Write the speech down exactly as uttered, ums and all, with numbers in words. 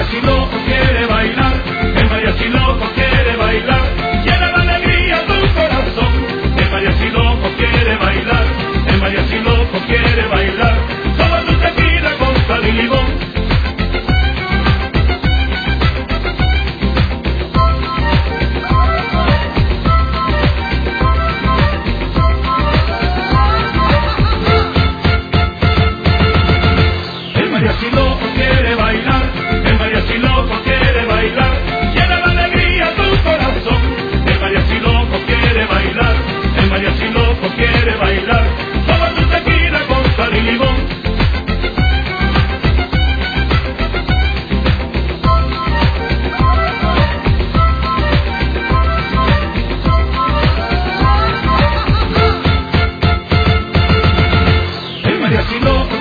mariachi loco quiere bailar, el mariachi loco quiere bailar, llena de alegría tu corazón. El mariachi loco quiere bailar, el mariachi loco quiere bailar, solo tu tequila con sal y limón. El mariachi loco quiere bailar, el mariachi loco quiere bailar, llena de alegría tu corazón. El mariachi loco quiere bailar, el mariachi loco quiere bailar, solo tu tequila con sal y limón. El mariachi loco